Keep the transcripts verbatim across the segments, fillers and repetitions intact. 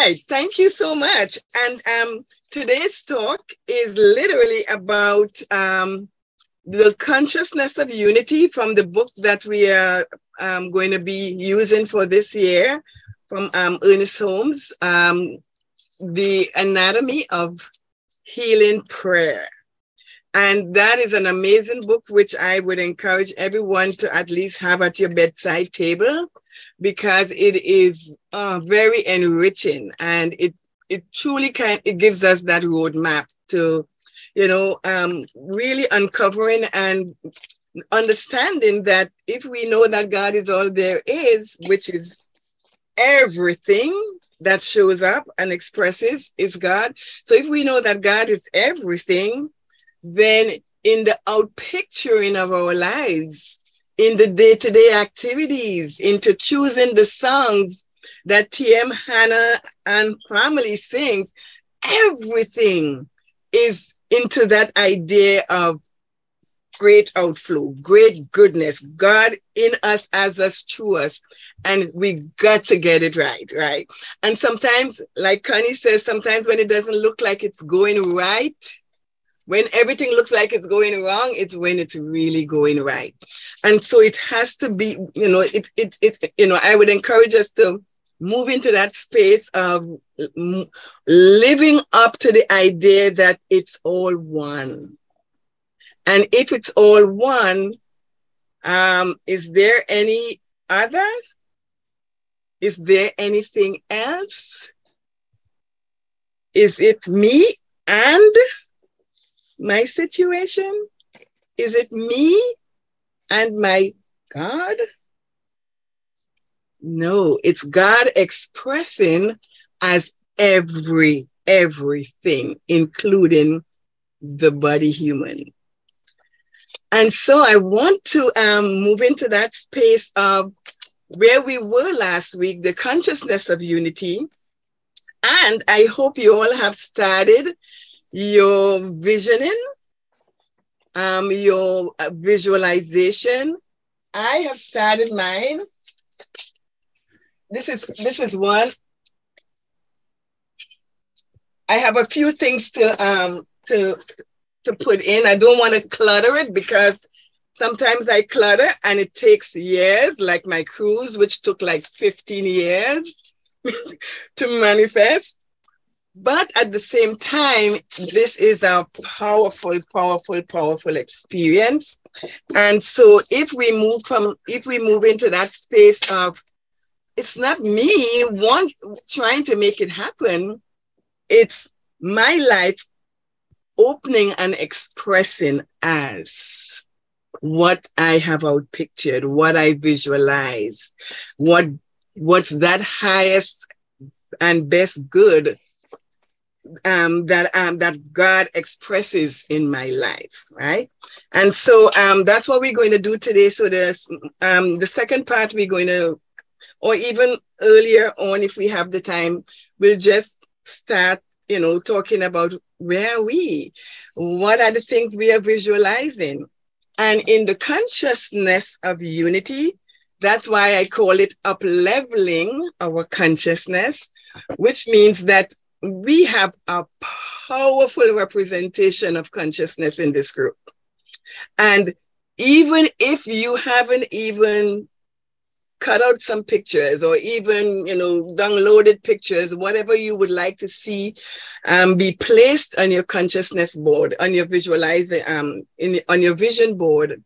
right. Thank you so much. And um, today's talk is literally about um, the consciousness of unity from the book that we are um, going to be using for this year from um, Ernest Holmes, um, The Anatomy of Healing Prayer. And that is an amazing book, which I would encourage everyone to at least have at your bedside table, because it is uh, very enriching, and it it truly can it gives us that roadmap to, you know, um, really uncovering and understanding that if we know that God is all there is, which is everything that shows up and expresses is God. So if we know that God is everything, then in the outpicturing of our lives, in the day-to-day activities, into choosing the songs that T M Hannah and family sings, everything is into that idea of great outflow, great goodness, God in us, as us, through us. And we got to get it right, right? And sometimes, like Connie says, sometimes when it doesn't look like it's going right, when everything looks like it's going wrong, it's when it's really going right. And so it has to be, you know, it, it, it, you know, I would encourage us to move into that space of living up to the idea that it's all one. And if it's all one, um, is there any other? Is there anything else? Is it me and my situation? Is it me and my God? No, it's God expressing as every, everything, including the body human. And so I want to um, move into that space of where we were last week, the consciousness of unity. And I hope you all have started your visioning, um, your visualization. I have started mine. This is this is one. I have a few things to um to to put in. I don't want to clutter it, because sometimes I clutter and it takes years, like my cruise, which took like fifteen years to manifest. But at the same time, this is a powerful, powerful, powerful experience. And so if we move from, if we move into that space of, it's not me want, trying to make it happen, it's my life opening and expressing as what I have outpictured, what I visualize, what what's that highest and best good um, that um, that God expresses in my life, right? And so um, that's what we're going to do today. So there's um, the second part we're going to, or even earlier on, if we have the time, we'll just start, you know, talking about where are we? What are the things we are visualizing? And in the consciousness of unity, that's why I call it up-leveling our consciousness, which means that we have a powerful representation of consciousness in this group. And even if you haven't even cut out some pictures, or even, you know, downloaded pictures, whatever you would like to see um, be placed on your consciousness board, on your visualizing, um, in, on your vision board,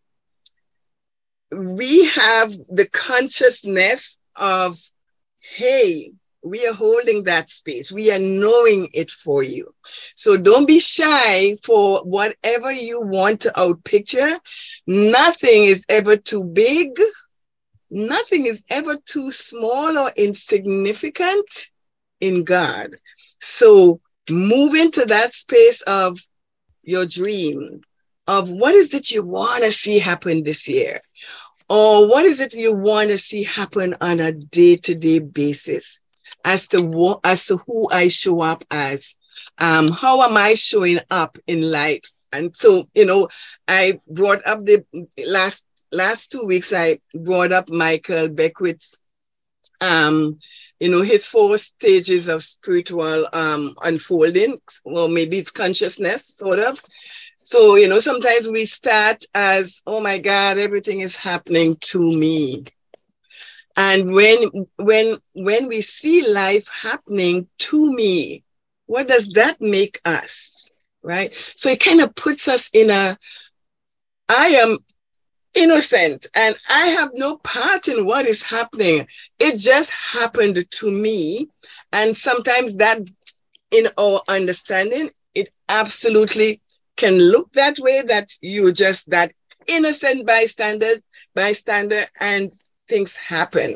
we have the consciousness of, hey, we are holding that space. We are knowing it for you. So don't be shy for whatever you want to outpicture. Nothing is ever too big. Nothing is ever too small or insignificant in God. So move into that space of your dream, of what is it you want to see happen this year? Or what is it you want to see happen on a day-to-day basis as to what, as to who I show up as? Um, how am I showing up in life? And so, you know, I brought up the last last two weeks, I brought up Michael Beckwith's um, you know, his four stages of spiritual um, unfolding, or maybe it's consciousness, sort of. So, you know, sometimes we start as, oh my God, everything is happening to me. And when when when we see life happening to me, what does that make us? Right? So it kind of puts us in a, I am innocent and I have no part in what is happening. It just happened to me. And sometimes that, in our understanding, it absolutely can look that way, that you just that innocent bystander, bystander, and things happen.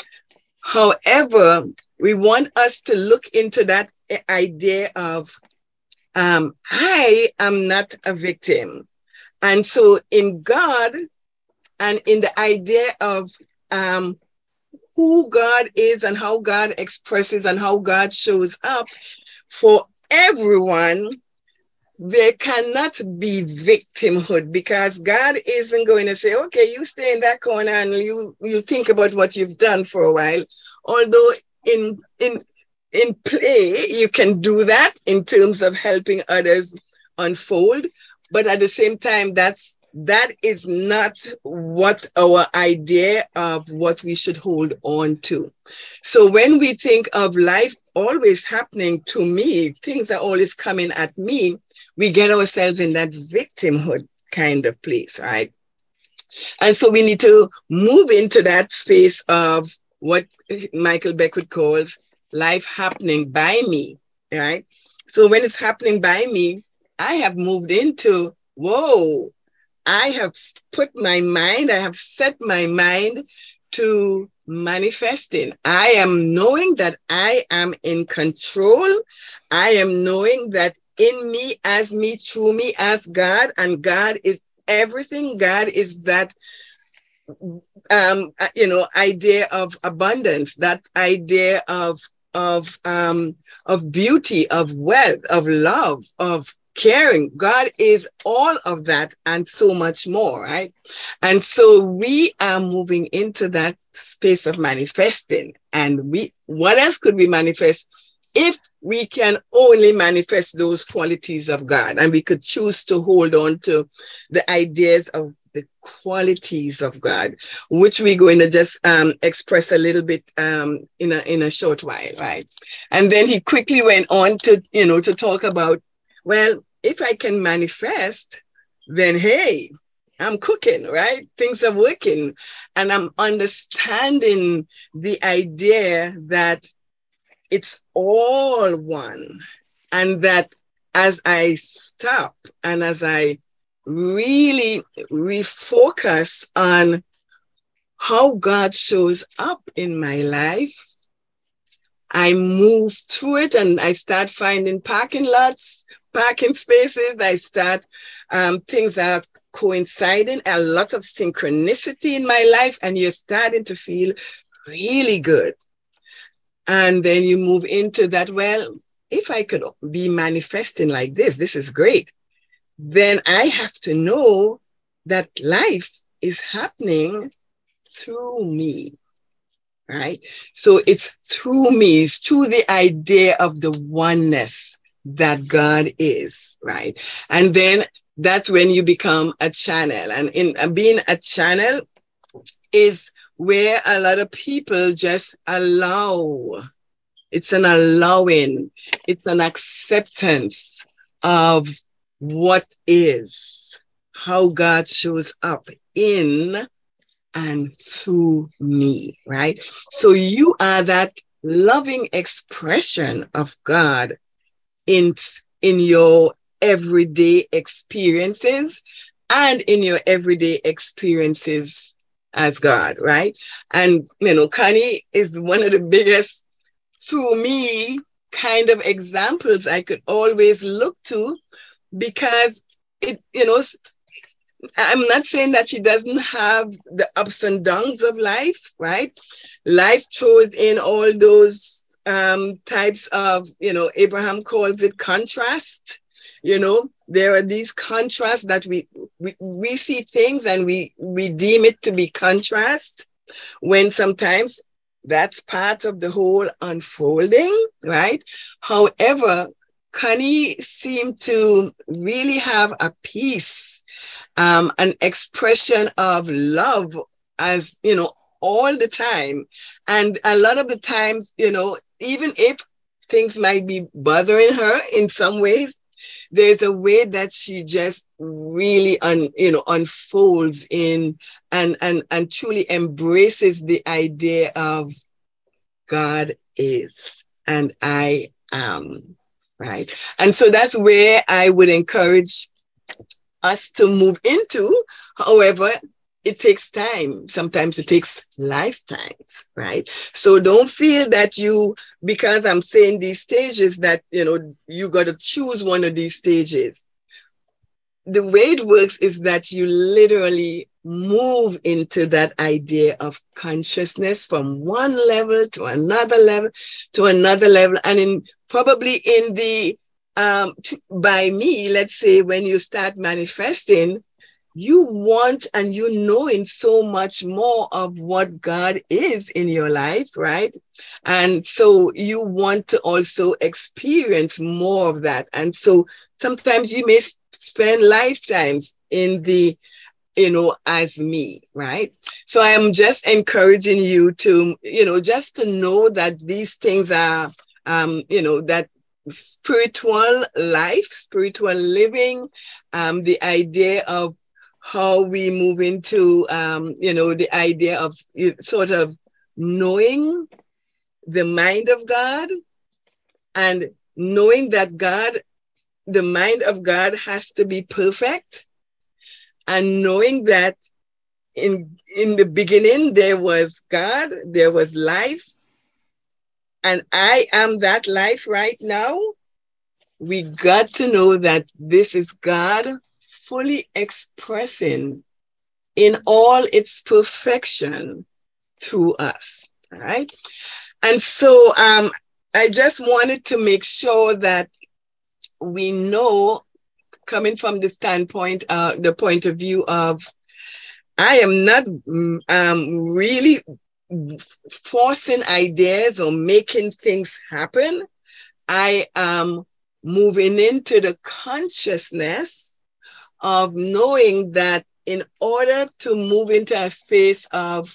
However, we want us to look into that idea of um, I am not a victim. And so in God, and in the idea of um, who God is and how God expresses and how God shows up for everyone, there cannot be victimhood, because God isn't going to say, okay, you stay in that corner and you, you think about what you've done for a while. Although in, in, in play, you can do that in terms of helping others unfold. But at the same time, that's that is not what our idea of what we should hold on to. So when we think of life always happening to me, things are always coming at me, we get ourselves in that victimhood kind of place, right? And so we need to move into that space of what Michael Beckwith calls life happening by me, right? So when it's happening by me, I have moved into, whoa, I have put my mind, I have set my mind to manifesting. I am knowing that I am in control. I am knowing that in me, as me, through me, as God, and God is everything. God is that, um, you know, idea of abundance, that idea of, of, um, of beauty, of wealth, of love, of caring. God is all of that and so much more, right? And so we are moving into that space of manifesting. And we, what else could we manifest if we can only manifest those qualities of God? And we could choose to hold on to the ideas of the qualities of God, which we're going to just um, express a little bit um, in a in a short while, right? And then he quickly went on to, you know, to talk about, well, if I can manifest, then hey, I'm cooking, right? Things are working. And I'm understanding the idea that it's all one. And that as I stop and as I really refocus on how God shows up in my life, I move through it and I start finding parking lots, parking spaces. I start, um, things are coinciding, a lot of synchronicity in my life, and you're starting to feel really good. And then you move into that, well, if I could be manifesting like this, this is great. Then I have to know that life is happening through me. Right? So it's through me, it's through the idea of the oneness that God is, right? And then that's when you become a channel. And in uh, being a channel is where a lot of people just allow. It's an allowing, it's an acceptance of what is, how God shows up in and through me, right? So you are that loving expression of God in, in your everyday experiences and in your everyday experiences as God, right? And, you know, Connie is one of the biggest, to me, kind of examples I could always look to, because it, you know, I'm not saying that she doesn't have the ups and downs of life, right? Life throws in all those um, types of, you know, Abraham calls it contrast. You know, there are these contrasts that we, we, we see things and we, we deem it to be contrast, when sometimes That's part of the whole unfolding, right? However, Connie seemed to really have a peace, um, an expression of love, as you know, all the time. And a lot of the times, you know, even if things might be bothering her in some ways, there's a way that she just really un, you know unfolds in and and and truly embraces the idea of God is and I am, right? And so that's where I would encourage us to move into. However, it takes time. Sometimes it takes lifetimes, right? So don't feel that you, because I'm saying these stages, that, you know, you got to choose one of these stages. The way it works is that you literally move into that idea of consciousness from one level to another level to another level. And in probably in the, um, to, by me, let's say when you start manifesting, you want and you know in so much more of what God is in your life, right? And so you want to also experience more of that. And so sometimes you may spend lifetimes in the, you know, as me, right? So I am just encouraging you to, you know, just to know that these things are, um, you know, that spiritual life, spiritual living, um, the idea of how we move into, um, you know, the idea of sort of knowing the mind of God and knowing that God, the mind of God has to be perfect, and knowing that in in the beginning there was God, there was life, and I am that life right now. We got to know that this is God fully expressing in all its perfection through us. All right. And so um, I just wanted to make sure that we know, coming from the standpoint, uh, the point of view of, I am not um, really forcing ideas or making things happen. I am moving into the consciousness of knowing that in order to move into a space of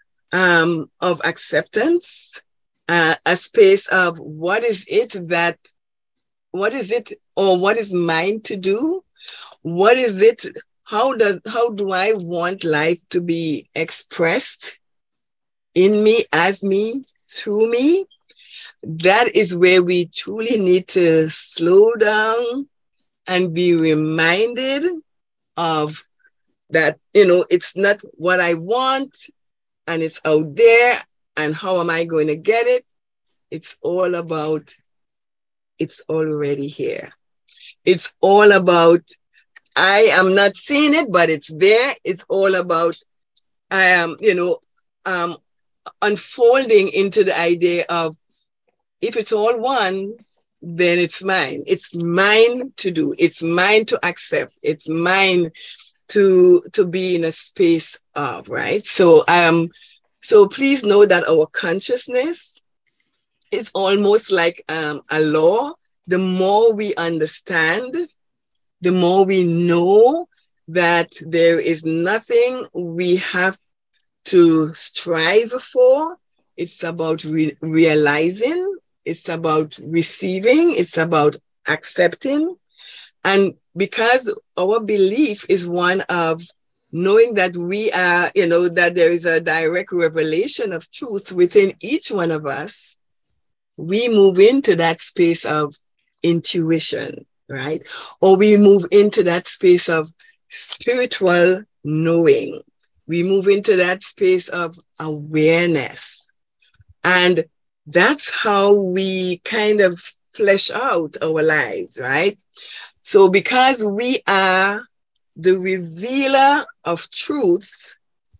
um, of acceptance, uh, a space of what is it that, what is it, or what is mine to do? What is it? How does, how do I want life to be expressed in me, as me, through me? That is where we truly need to slow down and be reminded of that, you know, it's not what I want and it's out there and how am I going to get it? It's all about, it's already here. It's all about, I am not seeing it, but it's there. It's all about, I am, you know, um, unfolding into the idea of, if it's all one, then it's mine. It's mine to do. It's mine to accept. It's mine to to be in a space of, right? So um, so please know that our consciousness is almost like um, a law. The more we understand, the more we know that there is nothing we have to strive for. It's about re- realizing, it's about receiving, it's about accepting. And because our belief is one of knowing that we are, you know, that there is a direct revelation of truth within each one of us, we move into that space of intuition, right? Or we move into that space of spiritual knowing. We move into that space of awareness. And that's how we kind of flesh out our lives, right? So because we are the revealer of truth,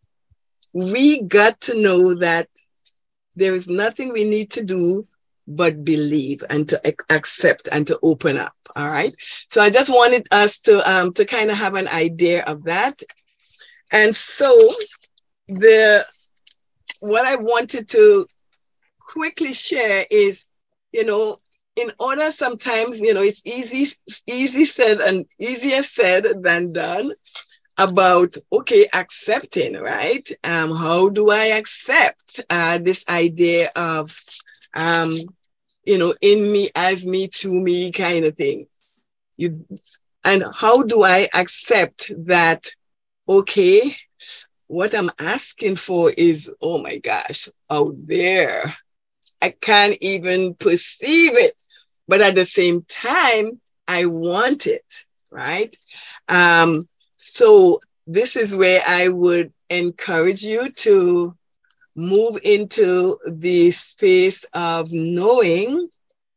we got to know that there is nothing we need to do but believe and to accept and to open up. All right. So I just wanted us to um, to kind of have an idea of that. And so the what I wanted to quickly share is, you know, in order sometimes, you know, it's easy, easy said and easier said than done about, okay, accepting, right? Um, how do I accept uh, this idea of, um, you know, in me, as me, to me kind of thing? You, and how do I accept that, okay, what I'm asking for is, oh my gosh, out there. I can't even perceive it. But at the same time, I want it, right? Um, so this is where I would encourage you to move into the space of knowing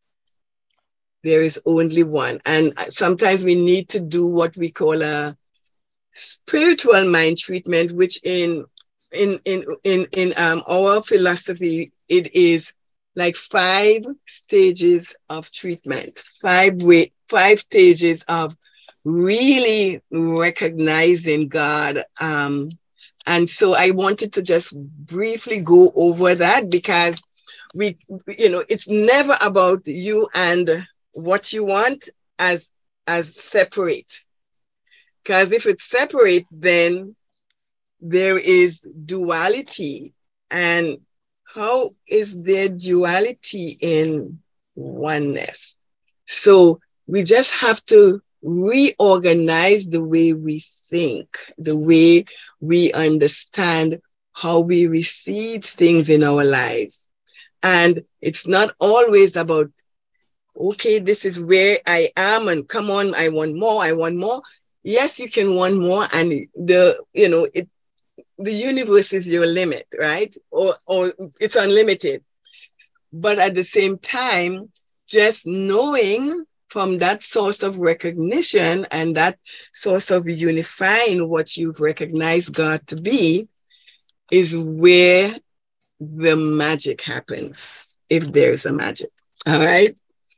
there is only one. And sometimes we need to do what we call a spiritual mind treatment, which in in in in, in um, our philosophy, it is like five stages of treatment, five way, five stages of really recognizing God. Um, and so I wanted to just briefly go over that because we, you know, it's never about you and what you want as as separate. Because if it's separate, then there is duality. And how is there duality in oneness? So we just have to reorganize the way we think, the way we understand how we receive things in our lives. And it's not always about, okay, this is where I am, and come on, I want more, I want more. Yes, you can want more, and the, you know, it, the universe is your limit, right? Or, or it's unlimited. But at the same time, just knowing from that source of recognition and that source of unifying what you've recognized God to be is where the magic happens, if there's a magic. All right.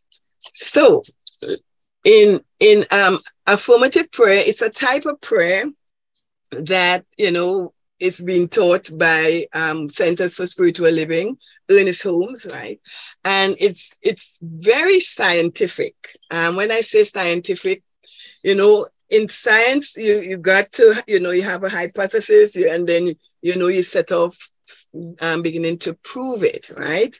So in in um, affirmative prayer, it's a type of prayer that, you know, it's being taught by um, Centers for Spiritual Living, Ernest Holmes, right? And it's it's very scientific. Um, when I say scientific, you know, in science, you you got to, you know, you have a hypothesis, and then, you know, you set off um, beginning to prove it, right?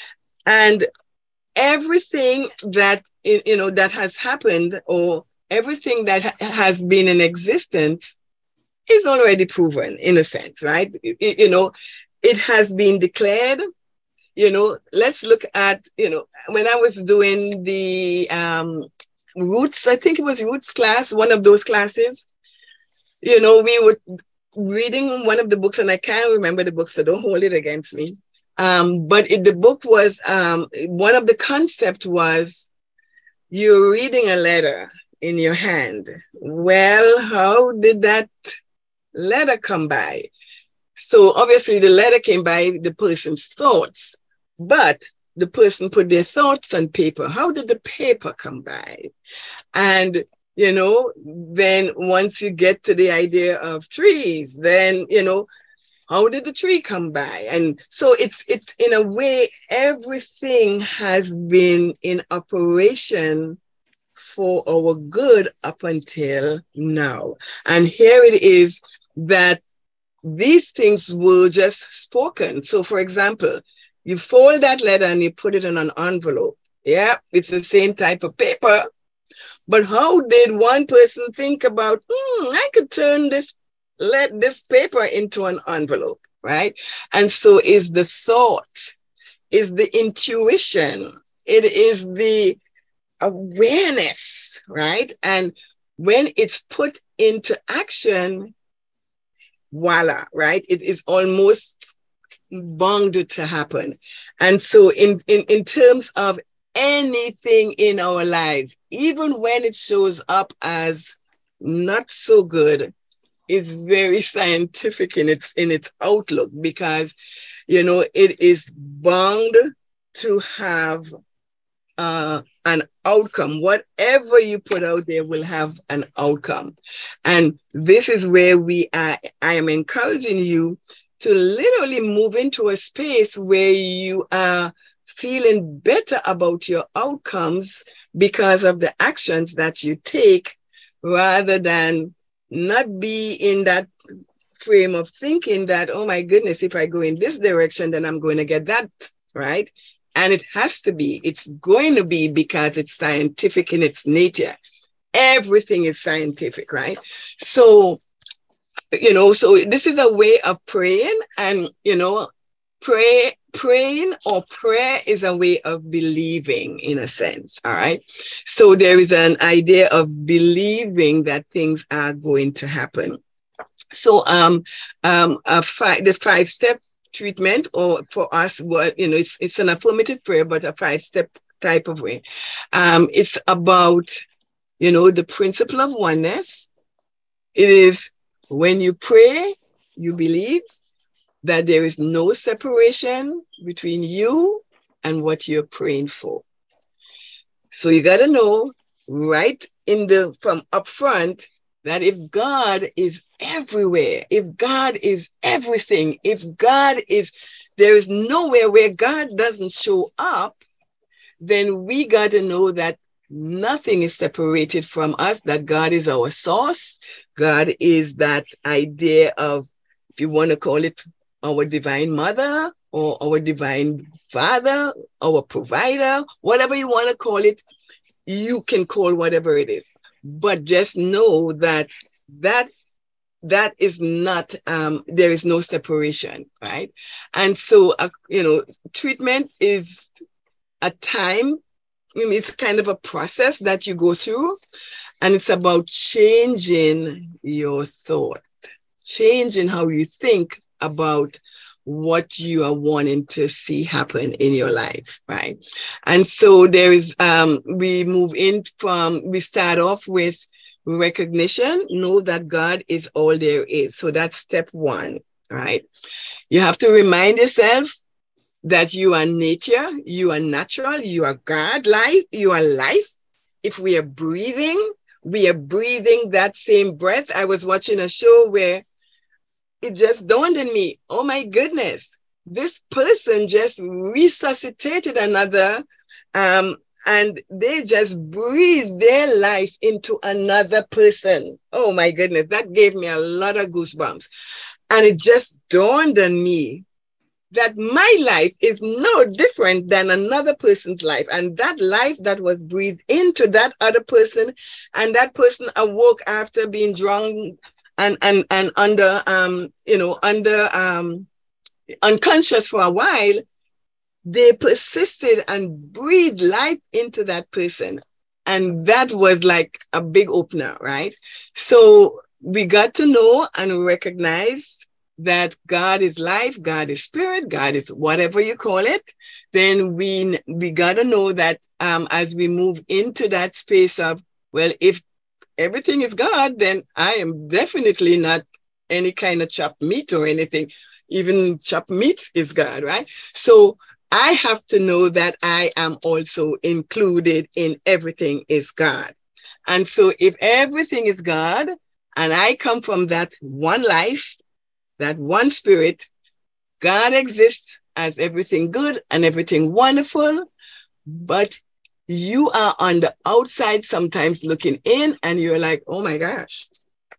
And everything that, you know, that has happened, or everything that ha- has been in existence is already proven, in a sense, right? You, you know, it has been declared. You know, let's look at, you know, when I was doing the um, Roots, I think it was Roots class, one of those classes, you know, we were reading one of the books, and I can't remember the book, so don't hold it against me. Um, but it, the book was, um, one of the concept was, you're reading a letter in your hand. Well, how did that letter come by? So obviously the letter came by the person's thoughts, but the person put their thoughts on paper. How did the paper come by? And, you know, then once you get to the idea of trees, then, you know, how did the tree come by? And so it's, it's in a way, everything has been in operation for our good up until now. And here it is that these things were just spoken. So for example, you fold that letter and you put it in an envelope. Yeah, it's the same type of paper. But how did one person think about, hmm, I could turn this, let this paper into an envelope, right? And so is the thought, is the intuition, it is the awareness, right? And when it's put into action, voila, right? It is almost bound to happen. And so in, in, in terms of anything in our lives, even when it shows up as not so good, is very scientific in its in its outlook, because, you know, it is bound to have uh, an outcome. Whatever you put out there will have an outcome. And this is where we are. I am encouraging you to literally move into a space where you are feeling better about your outcomes because of the actions that you take, rather than not be in that frame of thinking that, oh my goodness, if I go in this direction, then I'm going to get that, right? And it has to be, it's going to be, because it's scientific in its nature. Everything is scientific, right? So, you know, so this is a way of praying, and, you know, pray, praying or prayer is a way of believing, in a sense. All right. So there is an idea of believing that things are going to happen. So um, um, a fi- the five step treatment, or for us, what, you know, it's, it's an affirmative prayer, but a five step type of way. Um, it's about, you know, the principle of oneness. It is when you pray, you believe that there is no separation between you and what you're praying for. So you got to know right in the, from up front, that if God is everywhere, if God is everything, if God is, there is nowhere where God doesn't show up, then we got to know that nothing is separated from us, that God is our source. God is that idea of, if you want to call it, our divine mother or our divine father, our provider, whatever you want to call it, you can call whatever it is. But just know that that that is not, um, there is no separation, right? And so, uh, you know, treatment is a time, I mean, it's kind of a process that you go through, and it's about changing your thought, changing how you think about what you are wanting to see happen in your life, right? And so there is, um, we move in from, we start off with recognition, know that God is all there is. So that's step one, right? You have to remind yourself that you are nature, you are natural, you are God, life, you are life. If we are breathing, we are breathing that same breath. I was watching a show where it just dawned on me, oh my goodness, this person just resuscitated another, um, and they just breathed their life into another person. Oh my goodness, that gave me a lot of goosebumps. And it just dawned on me that my life is no different than another person's life. And that life that was breathed into that other person, and that person awoke after being drunk and and and under um you know under um unconscious for a while, they persisted and breathed life into that person, and that was like a big opener, right? So we got to know and recognize that God is life, God is spirit, God is whatever you call it. Then we we got to know that um as we move into that space of, well, if everything is God, then I am definitely not any kind of chopped meat or anything. Even chopped meat is God, right? So I have to know that I am also included in everything is God. And so if everything is God, and I come from that one life, that one spirit, God exists as everything good and everything wonderful, but you are on the outside sometimes looking in, and you're like, oh my gosh,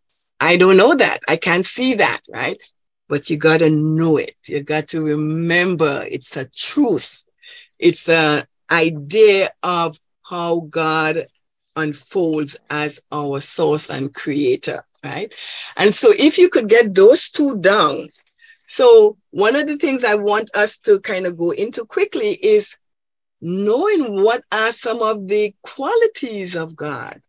I don't know that. I can't see that, right? But you got to know it. You got to remember it's a truth. It's an idea of how God unfolds as our source and creator, right? And so if you could get those two down. So one of the things I want us to kind of go into quickly is knowing what are some of the qualities of God.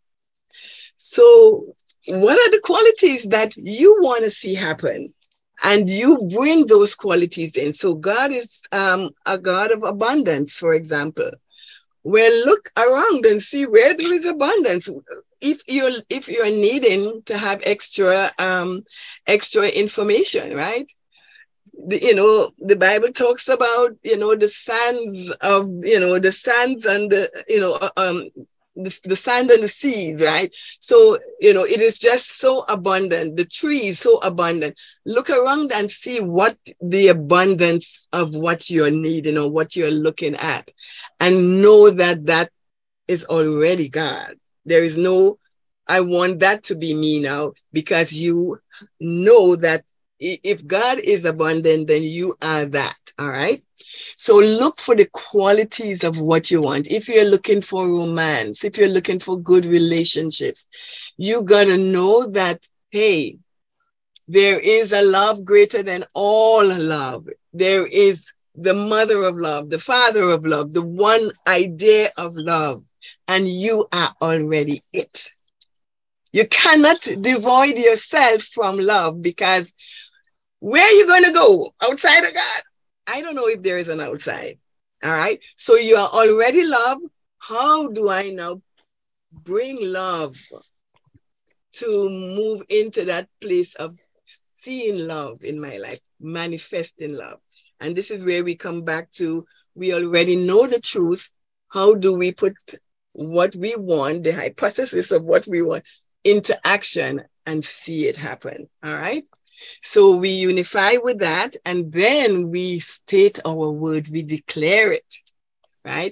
So what are the qualities that you want to see happen? And you bring those qualities in. So God is um, a God of abundance, for example. Well, look around and see where there is abundance. If you're if you're needing to have extra um, extra information, right? The, you know, the Bible talks about, you know, the sands of, you know, the sands and the, you know, um, the, the sand and the seas, right? So, you know, it is just so abundant. The tree is so abundant. Look around and see what the abundance of what you're needing or what you're looking at, and know that that is already God. There is no, I want that to be me now, because you know that if God is abundant, then you are that. All right. So look for the qualities of what you want. If you're looking for romance, if you're looking for good relationships, you gotta know that, hey, there is a love greater than all love. There is the mother of love, the father of love, the one idea of love, and you are already it. You cannot divide yourself from love, because where are you going to go outside of God? I don't know if there is an outside. All right. So you are already love. How do I now bring love to move into that place of seeing love in my life, manifesting love? And this is where we come back to, we already know the truth. How do we put what we want, the hypothesis of what we want, into action and see it happen? All right. So we unify with that, and then we state our word, we declare it, right?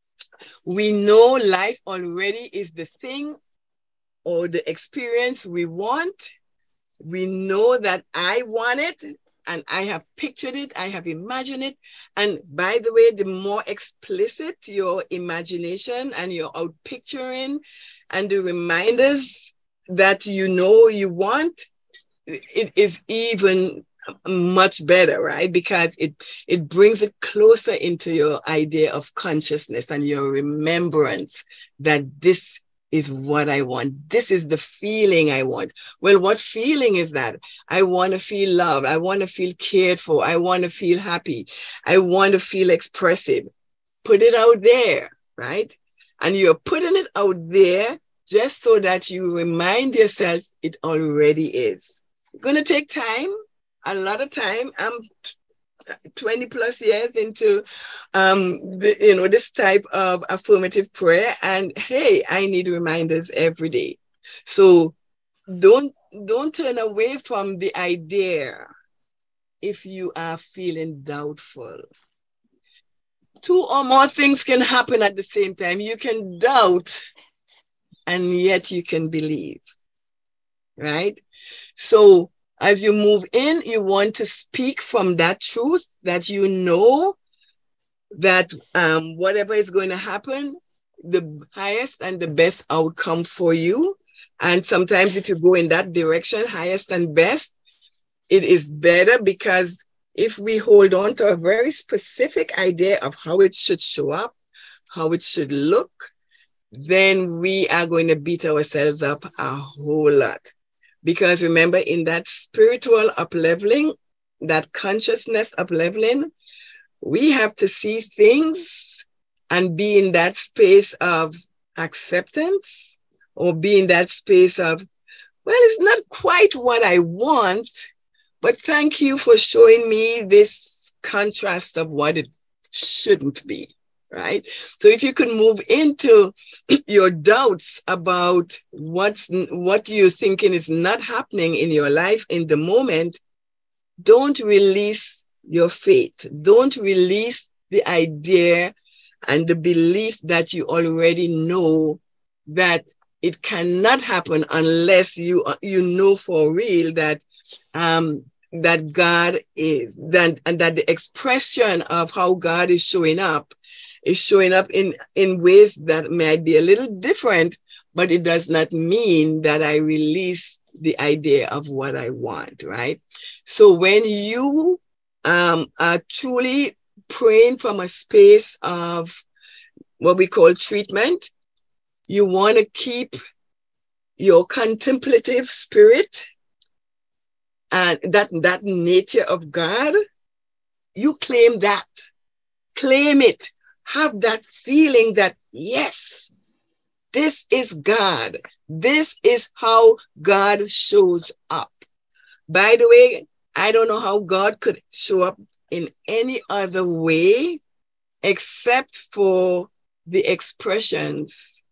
We know life already is the thing or the experience we want. We know that I want it, and I have pictured it, I have imagined it. And by the way, the more explicit your imagination and your out picturing and the reminders that you know you want, it is even much better, right? Because it it brings it closer into your idea of consciousness and your remembrance that this is what I want. This is the feeling I want. Well, what feeling is that? I want to feel loved. I want to feel cared for. I want to feel happy. I want to feel expressive. Put it out there, right? And you're putting it out there just so that you remind yourself it already is. It's going to take time, a lot of time. I'm twenty plus years into um, the, you know, this type of affirmative prayer, and hey, I need reminders every day. So don't don't turn away from the idea if you are feeling doubtful. Two or more things can happen at the same time. You can doubt, and yet you can believe, right? So as you move in, you want to speak from that truth that you know that um, whatever is going to happen, the highest and the best outcome for you. And sometimes if you go in that direction, highest and best, it is better, because if we hold on to a very specific idea of how it should show up, how it should look, then we are going to beat ourselves up a whole lot. Because remember, in that spiritual upleveling, that consciousness upleveling, we have to see things and be in that space of acceptance, or be in that space of, well, it's not quite what I want, but thank you for showing me this contrast of what it shouldn't be, right? So if you could move into your doubts about what's what you're thinking is not happening in your life in the moment, don't release your faith. Don't release the idea and the belief that you already know that it cannot happen unless you you know for real that um that God is, that and that the expression of how God is showing up is showing up in in ways that might be a little different, but it does not mean that I release the idea of what I want, right? So when you um, are truly praying from a space of what we call treatment, you want to keep your contemplative spirit and that, that nature of God. You claim that, claim it, have that feeling that, yes, this is God. This is how God shows up. By the way, I don't know how God could show up in any other way except for the expressions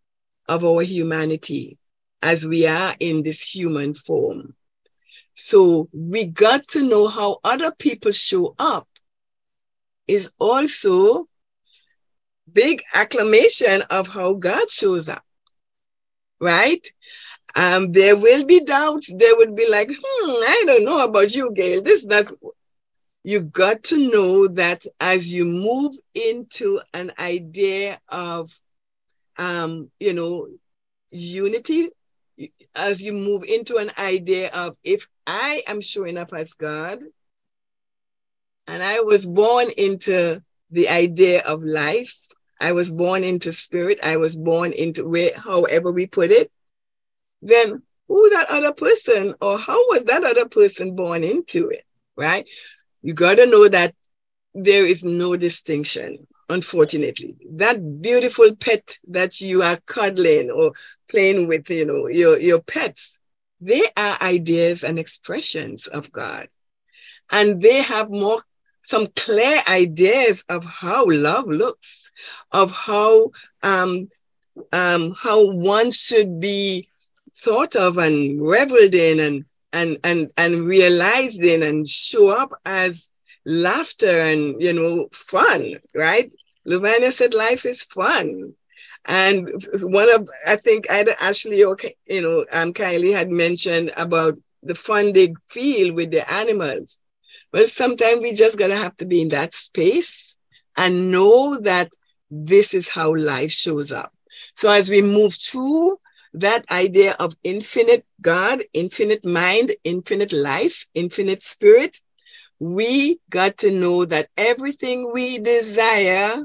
of our humanity as we are in this human form. So we got to know how other people show up is also big acclamation of how God shows up, right? Um, there will be doubts. There would be like, hmm, I don't know about you, Gail. This, that. You got to know that as you move into an idea of, um, you know, unity, as you move into an idea of, if I am showing up as God, and I was born into the idea of life, I was born into spirit, I was born into where, however we put it, then who that other person, or how was that other person born into it, right? You got to know that there is no distinction, unfortunately. That beautiful pet that you are cuddling or playing with, you know, your, your pets, they are ideas and expressions of God. And they have more, some clear ideas of how love looks, of how, um, um, how one should be thought of and reveled in and, and, and, and realized in and show up as laughter and, you know, fun, right? Luvania said life is fun. And one of, I think either Ashley or, you know, um, Kylie had mentioned about the fun they feel with the animals. Well, sometimes we just gotta have to be in that space and know that this is how life shows up. So as we move through that idea of infinite God, infinite mind, infinite life, infinite spirit, we got to know that everything we desire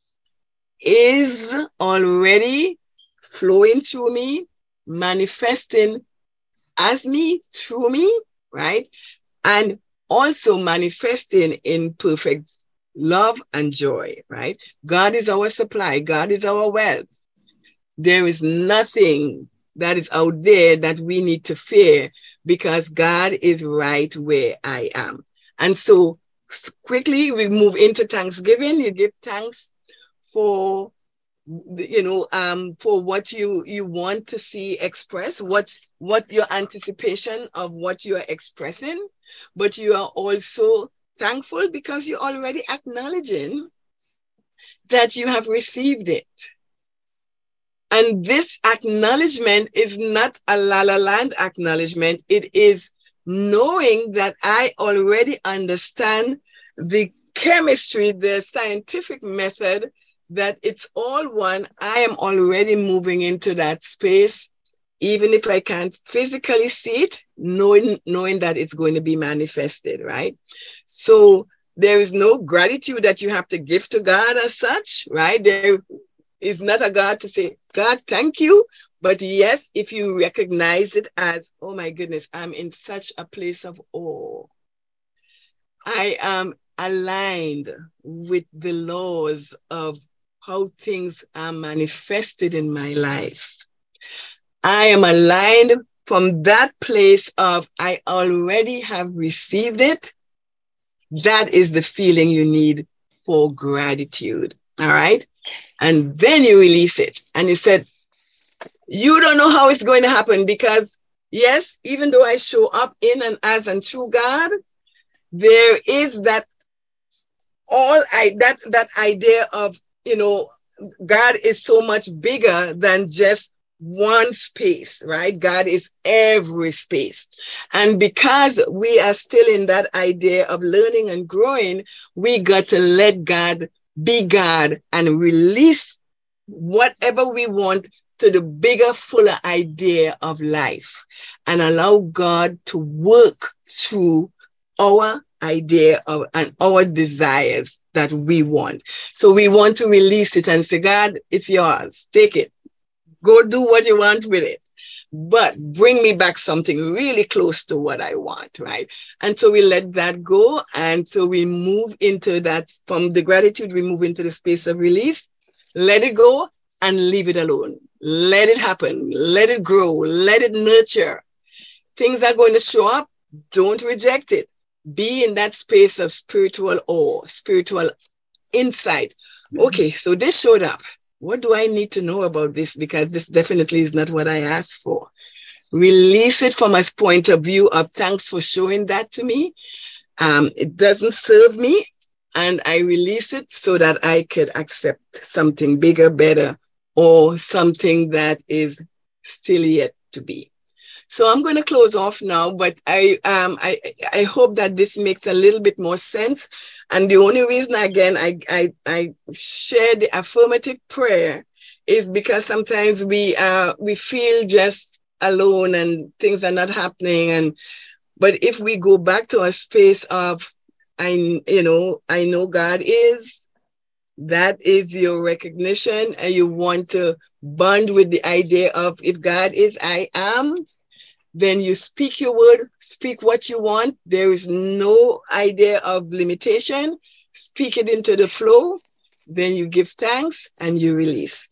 is already flowing through me, manifesting as me, through me, right? And also manifesting in perfect love and joy, right? God is our supply. God is our wealth. There is nothing that is out there that we need to fear because God is right where I am. And so quickly we move into Thanksgiving. You give thanks for, you know, um, for what you, you want to see expressed, what, what your anticipation of what you are expressing, but you are also thankful because you're already acknowledging that you have received it. And this acknowledgement is not a la la land acknowledgement. It is knowing that I already understand the chemistry, the scientific method, that it's all one. I am already moving into that space, even if I can't physically see it, knowing, knowing that it's going to be manifested, right? So there is no gratitude that you have to give to God as such, right? There is not a God to say, God, thank you. But yes, if you recognize it as, oh my goodness, I'm in such a place of awe. I am aligned with the laws of how things are manifested in my life. I am aligned from that place of, I already have received it. That is the feeling you need for gratitude. All right. And then you release it. And you said, you don't know how it's going to happen because, yes, even though I show up in and as and through God, there is that all I that that idea of, you know, God is so much bigger than just one space, right? God is every space. And because we are still in that idea of learning and growing, we got to let God be God and release whatever we want to the bigger, fuller idea of life and allow God to work through our idea of and our desires that we want. So we want to release it and say, God, it's yours. Take it. Go do what you want with it. But bring me back something really close to what I want, right? And so we let that go. And so we move into that, from the gratitude, we move into the space of release. Let it go and leave it alone. Let it happen. Let it grow. Let it nurture. Things are going to show up. Don't reject it. Be in that space of spiritual awe, spiritual insight. Okay, so this showed up. what do I need to know about this? Because this definitely is not what I asked for. Release it from a point of view of thanks for showing that to me. Um, it doesn't serve me, and I release it so that I could accept something bigger, better, or something that is still yet to be. So I'm going to close off now, but I um I I hope that this makes a little bit more sense. And the only reason, again, I I I share the affirmative prayer is because sometimes we uh we feel just alone and things are not happening. And but if we go back to a space of I you know I know God is, that is your recognition, and you want to bond with the idea of if God is, I am. Then you speak your word, speak what you want. There is no idea of limitation. Speak it into the flow. Then you give thanks and you release.